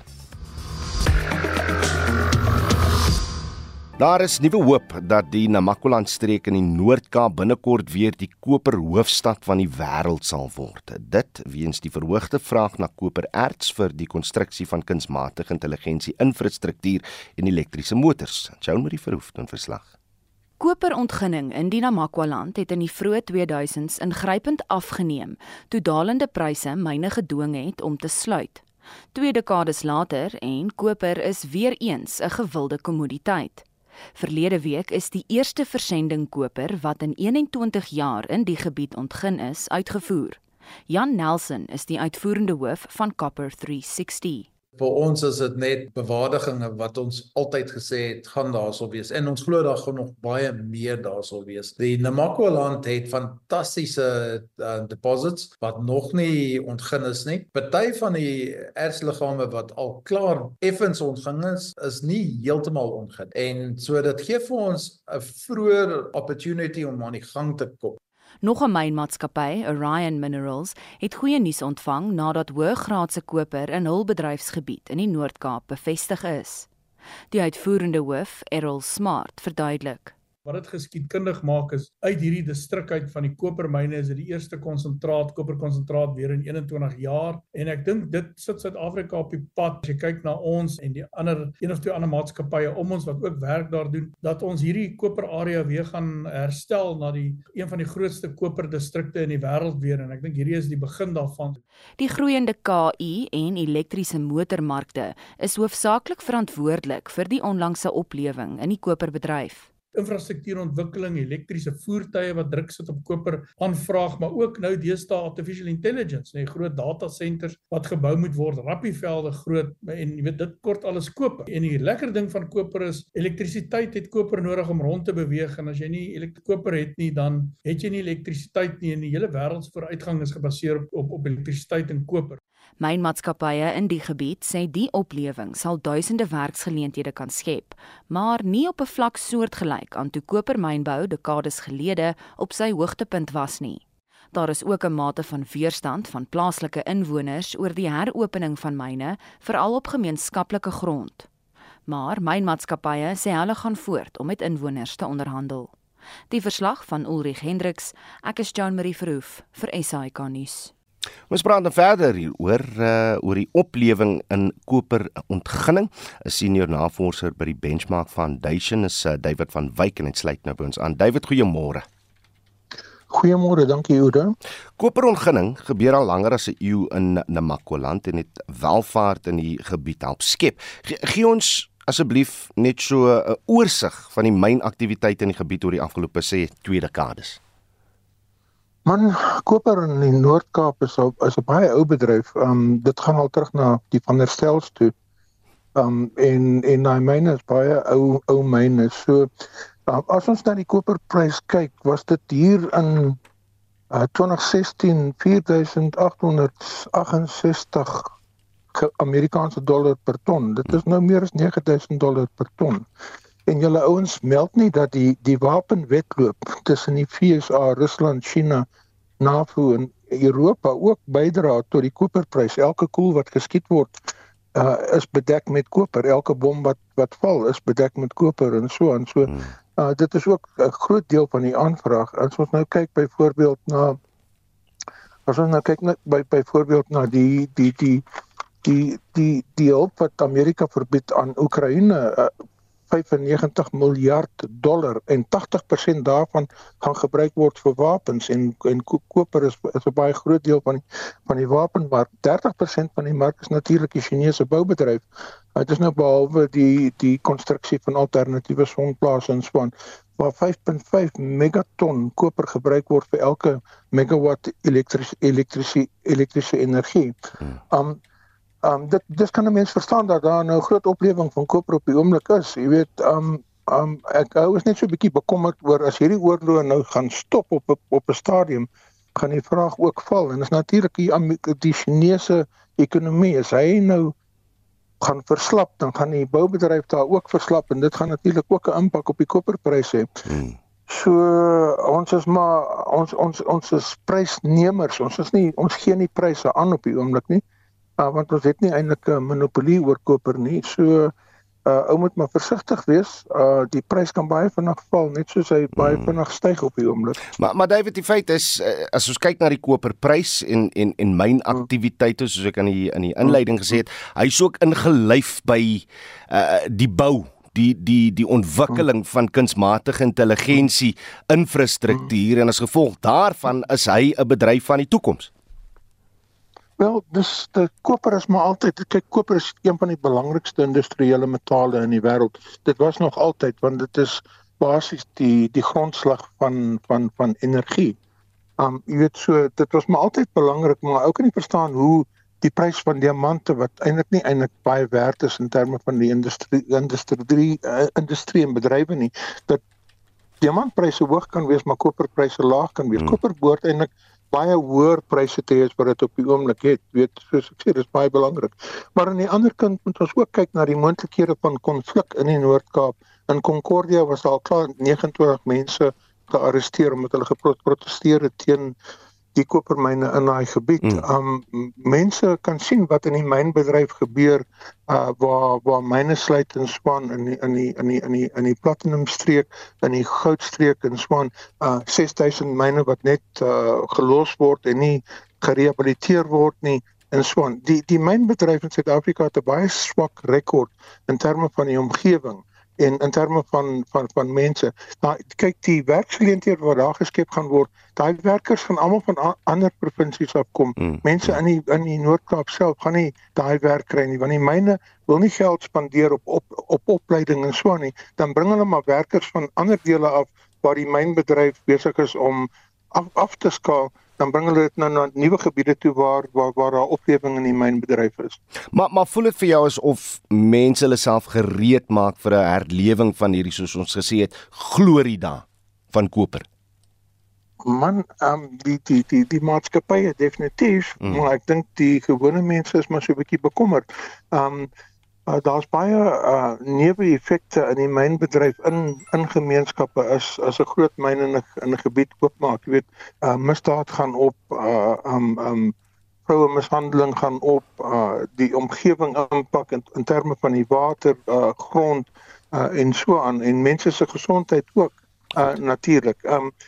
Daar is nuwe hoop dat die Namakoland-streek in die Noord-Kaap binnekort weer die koperhoofstad van die wêreld sal word. Dit weens die verhoogde vraag na kopererts vir die konstruksie van kunsmatige intelligensie infrastruktuur en elektriese motors. Jean-Marie Verhoef doen verslag. Koperontginning in die Namakwa-land het in die vroeë 2000s ingrypend afgeneem toe dalende pryse myne gedwing het om te sluit. 2 dekades later en koper is weer eens 'n gewilde kommoditeit. Verlede week is die eerste versending koper wat in 21 jaar in die gebied ontgin is, uitgevoer. Jan Nelson is die uitvoerende hoof van Copper 360. Vir ons is dit net bewaardigings wat ons altyd gesê het gaan daarso wees en ons glo daar gaan nog baie meer daarso wees. Die Namakwa-land het fantastiese deposits wat nog nie ontgin is nie. Party van die ertsliggame wat al klaar effens ontgin is nie heeltemal ontgin. En so dit gee vir ons 'n vroeër opportunity om aan die gang te kom. Nog 'n mynmaatskappy, Orion Minerals, het goeie nuus ontvang nadat hoëgraadse koper in hul bedryfsgebied in die Noord-Kaap bevestig is. Die uitvoerende hoof, Errol Smart, verduidelik. Wat dit geskiedkundig maak is, uit hierdie distrik uit van die kopermyne is dit die eerste koperkonsentraat weer in 21 jaar. En ek dink dit sit Suid-Afrika op die pad. As jy kyk na ons en die ander, 1 of 2 ander maatskappye om ons wat ook werk daar doen, dat ons hierdie koperarea weer gaan herstel na een van die grootste koperdistrikte in die wêreld weer. En ek dink hierdie is die begin daarvan. Die groeiende KI en elektriese motormarkte is hoofsaaklik verantwoordelik vir die onlangse oplewing in die koperbedryf. Infrastruktuurontwikkeling, elektriese voertuie wat druk sit op koper aanvraag, maar ook nou deesdae artificial intelligence, groot datacenters wat gebou moet word, rappievelde groot, en jy weet dit kort alles koper. En die lekker ding van koper is, elektrisiteit het koper nodig om rond te beweeg, en as jy nie koper het nie, dan het jy nie elektrisiteit nie, en die hele wêreld se vooruitgang is gebaseer op elektrisiteit en koper. Mynmaatskappye in die gebied sê die oplewing sal duisende werksgeleenthede kan skep, maar nie op 'n vlak soortgelyk aan toe kopermynbou dekades gelede op sy hoogtepunt was nie. Daar is ook 'n mate van weerstand van plaaslike inwoners oor die heropening van myne, veral op gemeenskaplike grond. Maar mynmaatskappye sê hulle gaan voort om met inwoners te onderhandel. Die verslag van Ulrich Hendriks, ek is Jean-Marie Verhoef vir SAK nuus. Ons praat dan verder hier oor die oplewing in koperontginning. 'n Senior navorser by die Benchmark Foundation is David van Wyk en dit sluit nou by ons aan. David, goeiemôre. Goeiemôre, dankie Oudo. Koperontginning gebeur al langer as 'n eeu in Namakwa-land en het welvaart in die gebied help skep. Gee ons asseblief net so 'n oorsig van die mynaktiwiteite in die gebied oor die afgelope 2 dekades. Man, koper in die Noord-Kaap is 'n baie ou bedryf. Dit gaan al terug na die Van der Stels toe. En daai myne is baie ou myne. So as ons na die koperprys kyk, was dit hier in 2016 $4,868 Amerikaanse dollar per ton. Dit is nou meer as $9,000 per ton. En julle ouens meld nie dat die wapenwetloop tussen die VSA, Rusland, China, NAVO en Europa ook bydra tot die koperprys. Elke koel wat geskiet word is bedek met koper. Elke bom wat val is bedek met koper en so aan. So dit is ook 'n groot deel van die aanvraag. As ons nou kyk byvoorbeeld na As ons nou kyk net byvoorbeeld na die hulp wat Amerika verbied aan Oekraïne, $95 miljard en 80% daarvan gaan gebruik word vir wapens en koper is 'n baie groot deel van die wapenmark. 30% van die mark is natuurlik die Chinese boubedryf. Dit is nou behalwe die konstruksie van alternatiewe sonplase en so aan, waar 5.5 megaton koper gebruik word vir elke megawatt elektrische energie. Dit kan 'n mens verstaan dat daar nou groot oplewing van koper op die oomblik is. Jy weet, ek is net so 'n bietjie bekommerd oor as hierdie oorlog nou gaan stop op 'n stadium, gaan die vraag ook val. En dis natuurlik die Chinese ekonomie, as hy nou gaan verslap, dan gaan die boubedryf daar ook verslap en dit gaan natuurlik ook 'n impak op die koperpryse hê. So ons is maar ons is prysnemers. Ons gee nie pryse aan op die oomblik nie. Want ons het nie eintlik 'n monopolie oor koper nie. So ou moet maar versigtig wees. Die prys kan baie vinnig val, net soos hy baie vinnig styg op die oomblik. Maar David, die feit is as ons kyk na die koperprys en mynaktiwiteite, soos ek in die inleiding gesê het, hy's ook ingelyf by die bou, die ontwikkeling van kunsmatige intelligensie infrastruktuur en as gevolg daarvan is hy 'n bedryf van die toekoms. Wel, koper is maar altyd, kyk, koper is een van die belangrikste industriële metale in die wêreld. Dit was nog altyd, want dit is basies die grondslag van energie. Jy weet so, dit was maar altyd belangrik, maar ook kan nie verstaan hoe die prys van diamante, wat eintlik baie werd is in terme van die industrie en bedrywe nie, dat diamantpryse hoog kan wees, maar koperpryse laag kan wees. Koper behoort eintlik baie hoër pryse te hê as wat dit op die oomblik het. Weet, soos ek sê, dis baie belangrik. Maar aan die ander kant moet ons ook kyk na die moontlikhede van konflik in die Noord-Kaap. In Concordia was al klaar 29 mense gearresteer omdat hulle geprotesteer het teen die kopermyne in daai gebied. Mense kan sien wat in die mynbedryf gebeur, waar myne sluit in Swan in die platinumstreek, in die goudstreek in Swan, 6000 myne wat net gelos word en nie gerehabiliteer word nie in Swan. Die mynbedryf in Suid-Afrika het 'n baie swak rekord in terme van die omgewing en in terme van mense. Nou, kyk, die werksgeleenthede wat daar geskep gaan word, daai werkers gaan almal van ander provinsies afkom. Mense in die Noord-Kaap self gaan nie daai werk kry nie, want die myne wil nie geld spandeer op opleiding en so nie. Dan bring hulle maar werkers van ander dele af waar die mynbedryf besig is om af te skaal. Dan bring hulle dit nou na nuwe gebiede toe waar daar oplewing in die mynbedryf is. Maar voel dit vir jou asof mense hulle self gereed maak vir 'n herlewing van hierdie, soos ons gesê het, glorie daar van koper? Man, die maatskappye definitief, maar ek dink die gewone mense is maar so 'n bietjie bekommerd. Daar's baie neeweffekte in die mynbedryf in gemeenskappe as 'n groot myn in 'n gebied oopmaak. Jy weet, misdaad gaan op, vrouemishandeling gaan op, die omgewing impak in terme van die water, grond en so aan, en mense se gesondheid ook natuurlik.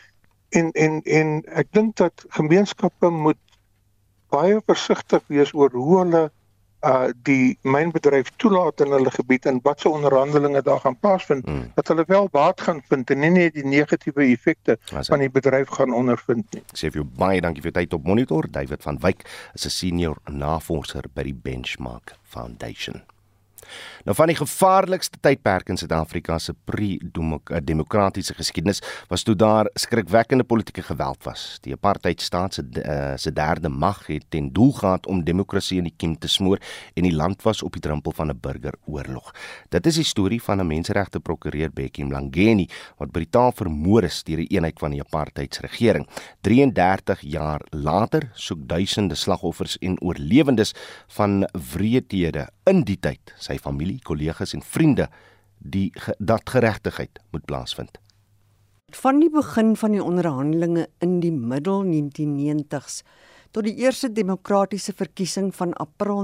En ek dink dat gemeenskappe moet baie versigtig wees oor hoe hulle die mynbedryf toelaat in hulle gebied en wat se onderhandelinge daar gaan plaasvind, dat hulle wel baat gaan vind en nie net die negatiewe effekte van die bedryf gaan ondervind nie. Ek sê vir jou baie dankie vir jou tyd op Monitor. David van Wyk is 'n senior navorser by die Benchmark Foundation. Nou, van die gevaarlikste tydperke in Suid-Afrika se pre-demokratiese geskiedenis was toe daar skrikwekkende politieke geweld was. Die apartheidstaat se derde mag het ten doel gehad om demokrasie in die kiem te smoor en die land was op die drempel van 'n burgeroorlog. Dit is die storie van 'n menseregte prokureur, Bekkie Mlangeni, wat brutaal vermoor is deur die eenheid van die apartheidsregering. 33 jaar later soek duisende slagoffers en oorlewendes van wreedhede in die tyd sy familie, kollegas en vriende dat geregtigheid moet plaasvind. Van die begin van die onderhandelinge in die middel 1990s Tot die eerste demokratiese verkiesing van April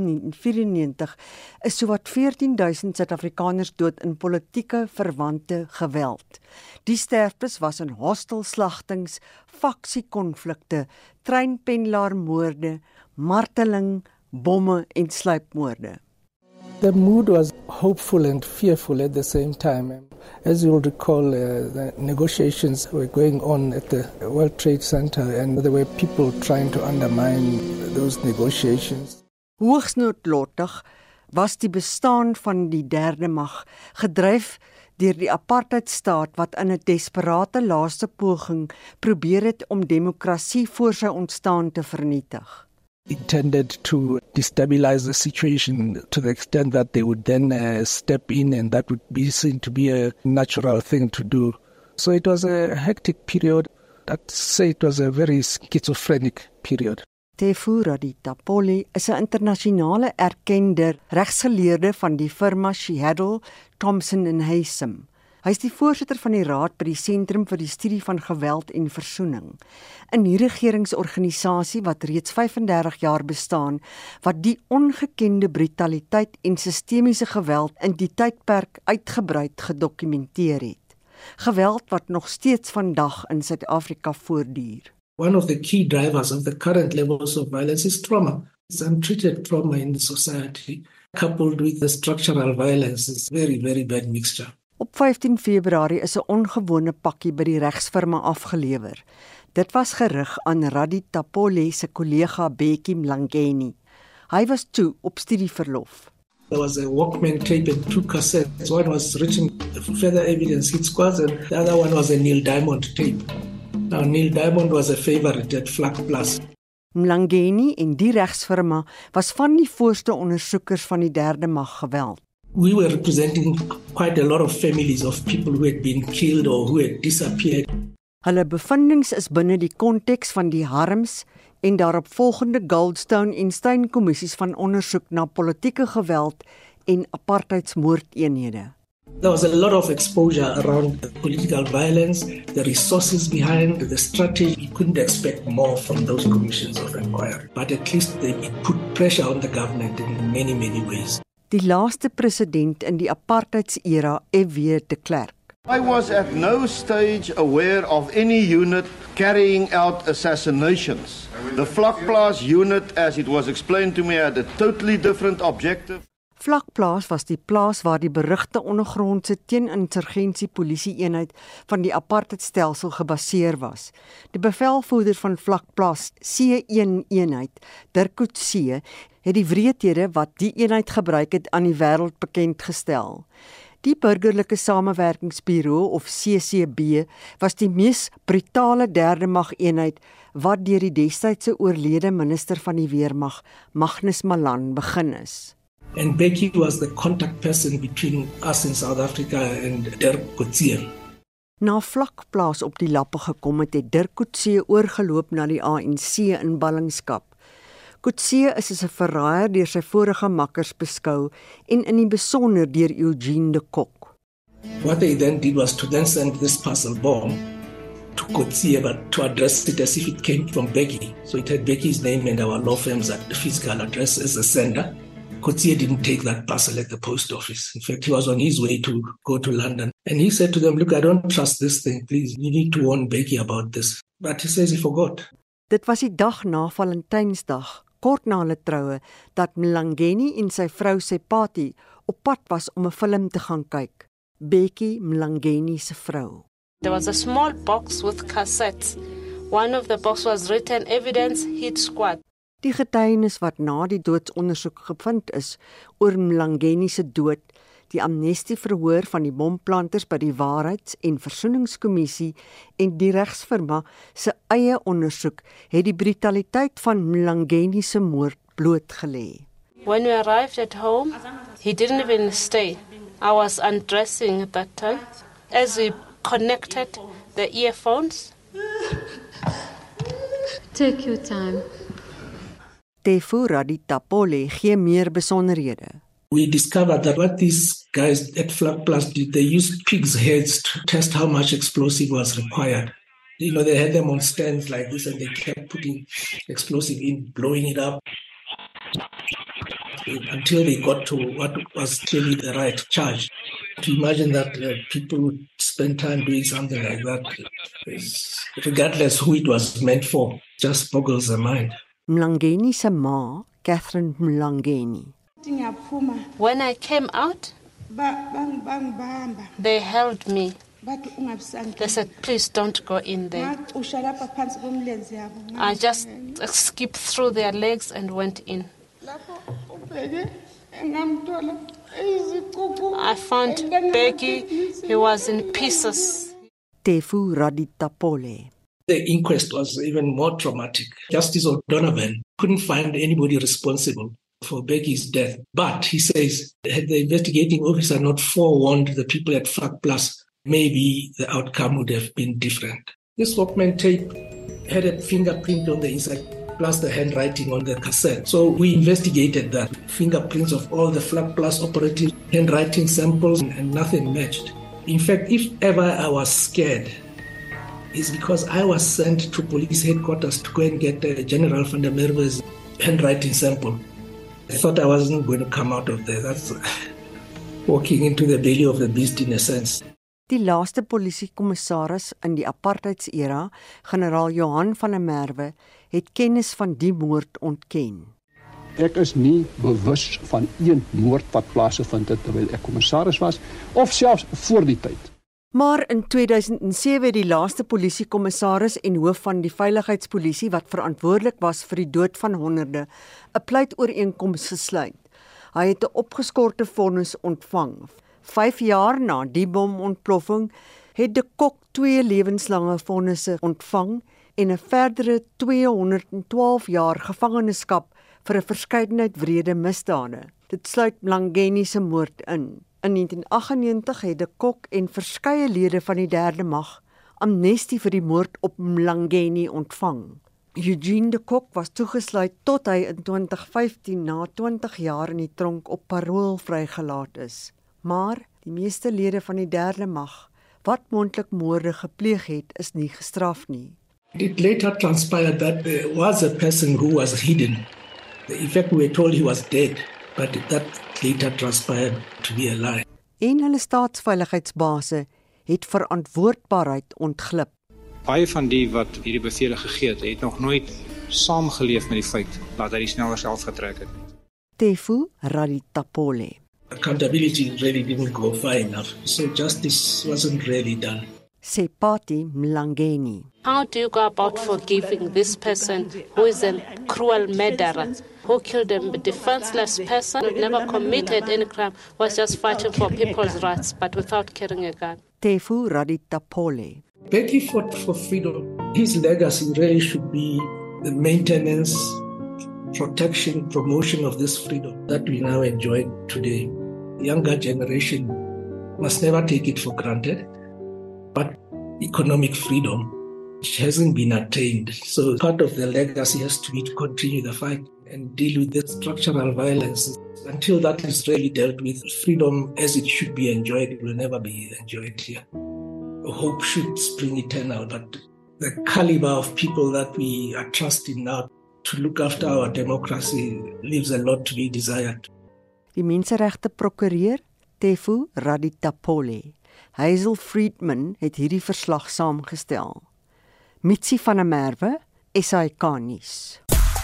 1994 is sowat 14.000 Suid-Afrikaners dood in politieke verwante geweld. Die sterftes was in hostelslagtings, faksiekonflikte, treinpendelaarmoorde, marteling, bomme en sluipmoorde. The mood was hopeful and fearful at the same time. As you'll recall, the negotiations were going on at the World Trade Center and there were people trying to undermine those negotiations. Hoogs noodlottig was die bestaan van die derde mag, gedryf deur die apartheidstaat wat in 'n desperate laaste poging probeer het om demokrasie voor sy ontstaan te vernietig. Intended to destabilize the situation to the extent that they would then step in and that would be seen to be a natural thing to do. So it was a hectic period. I'd say it was a very schizophrenic period. Tefo Raditapoli is 'n internasionale erkende regsgeleerde van die firma Shehaddle, Thompson & Haysom. Hy is die voorsitter van die raad by die Sentrum vir die Studie van Geweld en Versoening, 'n nie-regeringsorganisasie wat reeds 35 jaar bestaan, wat die ongekende brutaliteit en sistemiese geweld in die tydperk uitgebreid gedokumenteer het. Geweld wat nog steeds vandag in Suid-Afrika voortduur. One of the key drivers of the current levels of violence is trauma. It's untreated trauma in the society, coupled with the structural violence. It's a very, very bad mixture. Op 15 Februarie is 'n ongewone pakkie by die regsfirma afgelewer. Dit was gerig aan Raditapoli se kollega Bekkie Mlangeni. Hy was toe op studieverlof. There was a Walkman tape and 2 cassettes. One was written Further Evidence Hit Squad and the other one was a Neil Diamond tape. Now Neil Diamond was a favorite at Vlak Plus. Mlangeni en die regsfirma was van die voorste ondersoekers van die derde mag geweld. We were representing quite a lot of families of people who had been killed or who had disappeared. Hulle bevindings is binne die konteks van die harms en daaropvolgende Goldstone en Steyn kommissies van ondersoek na politieke geweld en apartheidsmoordeenhede. There was a lot of exposure around the political violence, the resources behind, the strategy. You couldn't expect more from those commissions of inquiry, but at least they put pressure on the government in many, many ways. Die laaste president in die apartheidsera, F.W. de Klerk. I was at no stage aware of any unit carrying out assassinations. The Vlakplaas unit, as it was explained to me, had a totally different objective. Vlakplaas was die plaas waar die berugte ondergrondse teeninsurgensie polisie-eenheid van die apartheidstelsel gebaseer was. Die bevelvoerder van Vlakplaas C1 eenheid, Dirk Coetzee, het die wreedhede wat die eenheid gebruik het aan die wêreld bekend gestel. Die burgerlike samewerkingsbureau of CCB was die mees brutale derde mag eenheid wat deur die destydse oorlede minister van die weermag, Magnus Malan, begin is. And Bekkie was the contact person between us in South Africa and Dirk Coetzee. Na Vlakplaas op die lappe gekom het Dirk Coetzee oorgeloop na die ANC in ballingskap. Coetzee is as 'n verraaier deur sy vorige makkers beskou en in die besonder deur Eugene de Kok. What they then did was to then send this parcel bomb to Coetzee, but to address it as if it came from Bekkie. So it had Bekkie's name and our law firm's physical address as a sender. Coetzee didn't take that parcel at the post office. In fact, he was on his way to go to London. And he said to them, look, I don't trust this thing. Please, you need to warn Bekkie about this. But he says he forgot. Dit was die dag na Valentynsdag, kort na hulle troue, dat Mlangeni en sy vrou Sepati op pad was om 'n film te gaan kyk. Bekkie Mlangeni se vrou. There was a small box with cassettes. One of the box was written Evidence Hit Squad. Die getuienis wat na die doodsondersoek gevind is oor Mlangeni se dood, die amnestieverhoor van die bomplanters by die Waarheids- en Versoeningskommissie en die regsfirma se eie ondersoek het die brutaliteit van Mlangeni se moord blootgelê. When we arrived at home, he didn't even stay. I was undressing at that time. As we connected the earphones. Take your time. Tefo Raditapoli gee meer besonderhede. We discovered that what these guys at Vlakplaas did, they used pigs' heads to test how much explosive was required. They had them on stands like this and they kept putting explosive in, blowing it up until they got to what was clearly the right charge. To imagine that people would spend time doing something like that, regardless who it was meant for, just boggles the mind. Mlangeni se ma, Catherine Mlangeni. When I came out, they held me. They said, please don't go in there. I just skipped through their legs and went in. I found Becky, he was in pieces. Tefu Raditapole. The inquest was even more traumatic. Justice O'Donovan couldn't find anybody responsible for Becky's death. But he says, had the investigating officer not forewarned the people at Flag Plus, maybe the outcome would have been different. This Walkman tape had a fingerprint on the inside, plus the handwriting on the cassette. So we investigated that. Fingerprints of all the Flag Plus operatives, handwriting samples, and nothing matched. In fact, if ever I was scared, it's because I was sent to police headquarters to go and get General van der Merwe's handwriting sample. I thought I wasn't going to come out of there. That's walking into the belly of the beast in a sense. Die laaste polisiekommissaris in die apartheidsera, generaal Johan van der Merwe, het kennis van die moord ontken. Ek is nie bewus van een moord wat plaasgevind het terwyl ek kommissaris was, of selfs voor die tyd. Maar in 2007 het die laaste polisiekommissaris en hoof van die veiligheidspolisie wat verantwoordelik was vir die dood van honderde, 'n pleitooreenkoms gesluit. Hy het 'n opgeskorte vonnis ontvang. 5 jaar na die bomontploffing het de Kok 2 lewenslange vonnisse ontvang en 'n verdere 212 jaar gevangenskap vir 'n verskeidenheid wrede misdade. Dit sluit Mlangeni se moord in. In 1998 het de Kok en verskeie lede van die derde mag amnestie vir die moord op Mlangeni ontvang. Eugene de Kok was toegesluit tot hy in 2015 na 20 jaar in die tronk op parool vrygelaat is. Maar die meeste lede van die derde mag wat moontlik moorde gepleeg het, is nie gestraf nie. It later transpired that there was a person who was hidden. In fact, we were told he was dead, but that later transpired to be a lie. En hulle staatsveiligheidsbase het verantwoordbaarheid ontglip. Baie van die wat hierdie bevele gegee het nog nooit saamgeleef met die feit dat hy die sneller self getrek het. Tefu Raditapole. Accountability really didn't go far enough, so justice wasn't really done. Sepati Mlangeni. How do you go about forgiving this person who is a cruel murderer, who killed a defenseless person who never committed any crime, was just fighting for people's rights, but without carrying a gun? Tefu Raditapole. Becky fought for freedom. His legacy really should be the maintenance, protection, promotion of this freedom that we now enjoy today. The younger generation must never take it for granted, but economic freedom hasn't been attained. So part of the legacy has to be to continue the fight and deal with the structural violence. Until that is really dealt with, freedom as it should be enjoyed will never be enjoyed here. Hope should spring eternal, but the caliber of people that we are trusting now to look after our democracy leaves a lot to be desired. Die menseregte prokureur Tefu Raditapole, Hazel Friedman, het hierdie verslag saamgestel. Mitsi van der Merwe, SAK nuus.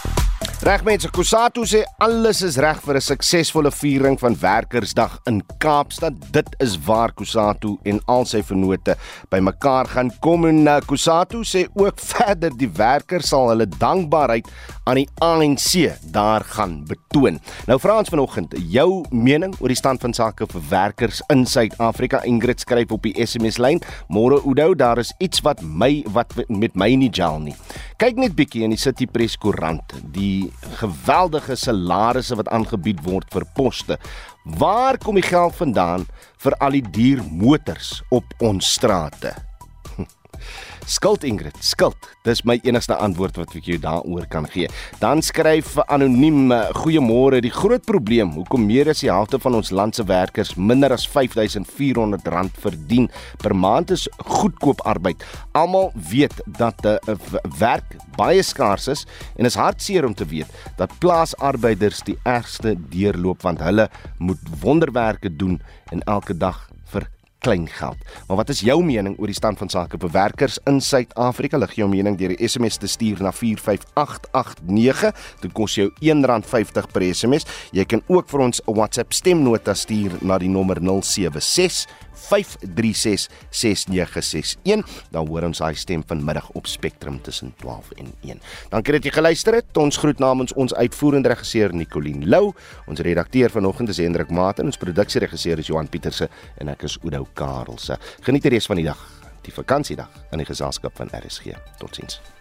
Reg mense, Kusatu sê alles is reg vir 'n suksesvolle viering van Werkersdag in Kaapstad. Dit is waar Kusatu en al sy vennote bymekaar gaan kom en Kusatu sê ook verder die werkers sal hulle dankbaarheid aan die ANC daar gaan betoon. Nou vra ons vanoggend jou mening oor die stand van sake vir werkers in Suid-Afrika. Ingrid skryf op die SMS-lyn: "Môre Oudo, daar is iets wat met my nie gel nie. Kyk net bietjie in die City Press koerant, die geweldige salarisse wat aangebied word vir poste. Waar kom die geld vandaan vir al die duur motors op ons strate?" Skuld Ingrid, skuld. Dis my enigste antwoord wat ek jou daaroor kan gee. Dan skryf anoniem, goeiemôre, die groot probleem, hoekom meer as die helfte van ons landse werkers minder as R5.400 verdien per maand is goedkoop arbeid. Almal weet dat werk baie skaars is en is hartseer om te weet dat plaasarbeiders die ergste deurloop want hulle moet wonderwerke doen en elke dag vir klein geld. Maar wat is jou mening oor die stand van sake vir werkers in Suid-Afrika? Lig jou mening deur die SMS te stuur na 45889. Dit kos jou R1.50 per SMS. Jy kan ook vir ons 'n WhatsApp stemnota stuur na die nommer 076-536-6961. Dan hoor ons daai stem vanmiddag op Spectrum tussen 12 en 1. Dankie dat jy geluister het. Ons groet namens ons uitvoerende regisseur Nicoline Lou, ons redakteur vanoggend is Hendrik Maat en ons produksieregisseur is Johan Pieterse en ek is Oudo Karelse. Geniet die res van die dag, die vakansiedag in die geselskap van RSG. Totsiens.